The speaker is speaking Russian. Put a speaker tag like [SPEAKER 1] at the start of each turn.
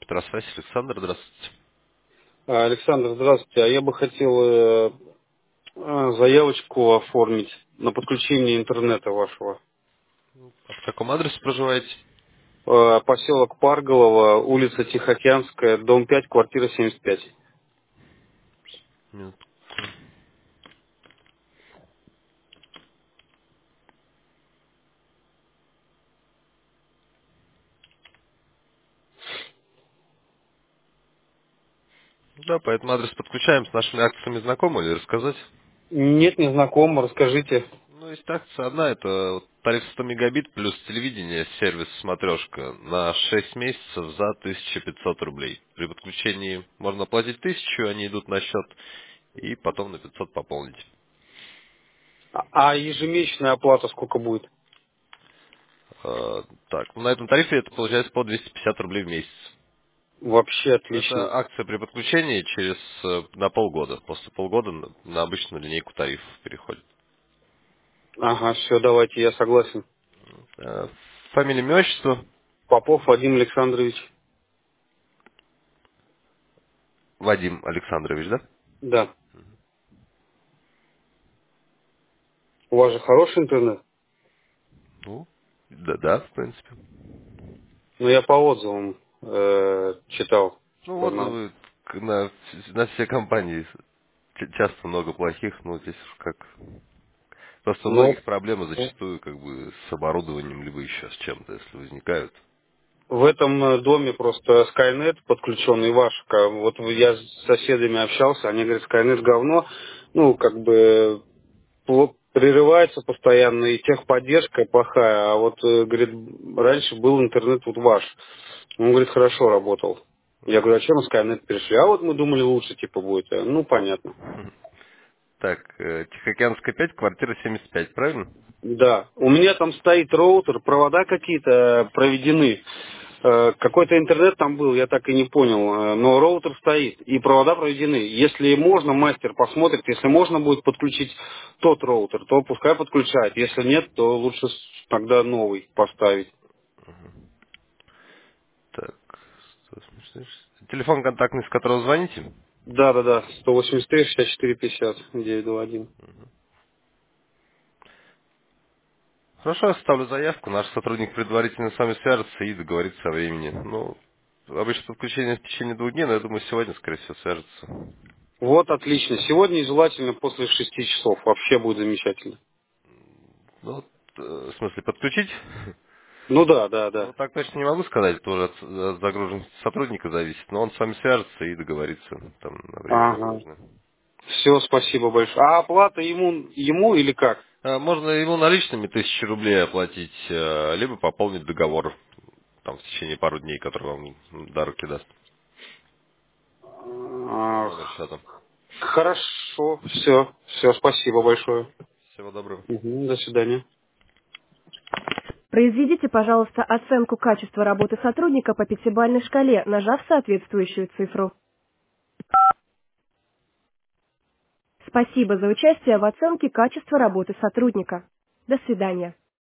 [SPEAKER 1] Петросвязь, Александр, здравствуйте.
[SPEAKER 2] Александр, здравствуйте. А я бы хотел заявочку оформить на подключение интернета вашего.
[SPEAKER 1] А в каком адресе проживаете?
[SPEAKER 2] Поселок Парголово, улица Тихоокеанская, дом 5, квартира 75.
[SPEAKER 1] Минут. Да, по этому адресу подключаем. С нашими акциями знакомы или рассказать?
[SPEAKER 2] Нет, не знакомо, расскажите.
[SPEAKER 1] Ну, есть акция одна, это вот тариф 100 мегабит плюс телевидение, сервис смотрешка на 6 месяцев за 1500 рублей. При подключении можно платить 1000, они идут на счет, и потом на 500 пополнить.
[SPEAKER 2] А ежемесячная оплата сколько будет?
[SPEAKER 1] Так, ну, на этом тарифе это получается по 250 рублей в месяц.
[SPEAKER 2] Вообще отлично.
[SPEAKER 1] Это акция при подключении через на полгода. После полгода на обычную линейку тарифов переходит.
[SPEAKER 2] Ага, все, давайте, я согласен.
[SPEAKER 1] Э, Фамилия, имя, отчество.
[SPEAKER 2] Попов Вадим Александрович.
[SPEAKER 1] Вадим Александрович, да?
[SPEAKER 2] Да. У вас же хороший интернет?
[SPEAKER 1] Ну, да, в принципе.
[SPEAKER 2] Ну, я по отзывам читал.
[SPEAKER 1] Ну,
[SPEAKER 2] Что
[SPEAKER 1] отзывы на все компании часто много плохих, но здесь уж как. Просто у
[SPEAKER 2] Ну,
[SPEAKER 1] многих проблемы зачастую как бы с оборудованием, либо еще с чем-то, если возникают.
[SPEAKER 2] в этом доме просто Skynet подключенный ваш. Вот я с соседями общался, они говорят, Skynet говно, ну, как бы прерывается постоянно, и техподдержка плохая, а вот, говорит, раньше был интернет вот ваш. Он говорит, хорошо работал. Я говорю, а чем на Skynet перешли? А вот мы думали лучше, типа, будет. Ну, понятно.
[SPEAKER 1] Так, Тихоокеанская 5, квартира 75, правильно?
[SPEAKER 2] Да, у меня там стоит роутер, провода какие-то проведены. Какой-то интернет там был, я так и не понял, но роутер стоит и провода проведены. Если можно, мастер посмотрит, если можно будет подключить тот роутер, то пускай подключает. Если нет, то лучше тогда новый поставить.
[SPEAKER 1] Так, 186. Телефон контактный, с которого звоните?
[SPEAKER 2] Да-да-да, 183 64 50 921.
[SPEAKER 1] Хорошо, я составлю заявку. Наш сотрудник предварительно с вами свяжется и договорится о времени. Ну, обычно подключение в течение 2 дней, но я думаю, сегодня, скорее всего, свяжется.
[SPEAKER 2] Вот, отлично. Сегодня и желательно после 6 часов. Вообще будет замечательно.
[SPEAKER 1] Ну, вот, в смысле, подключить?
[SPEAKER 2] Ну да, да,
[SPEAKER 1] Ну,
[SPEAKER 2] да.
[SPEAKER 1] так точно не могу сказать, тоже от загруженности сотрудника зависит, но он с вами свяжется и договорится там на время
[SPEAKER 2] Ага.
[SPEAKER 1] возможное.
[SPEAKER 2] Все, спасибо большое. А оплата ему или как?
[SPEAKER 1] Можно ему наличными 1000 рублей оплатить, либо пополнить договор там в течение пару дней, который вам до руки даст. Номер
[SPEAKER 2] Ах,
[SPEAKER 1] счета.
[SPEAKER 2] хорошо, все, спасибо большое.
[SPEAKER 1] Всего доброго.
[SPEAKER 2] Мгм, до свидания.
[SPEAKER 3] Произведите, пожалуйста, оценку качества работы сотрудника по пятибалльной шкале, нажав соответствующую цифру. Спасибо за участие в оценке качества работы сотрудника. До свидания.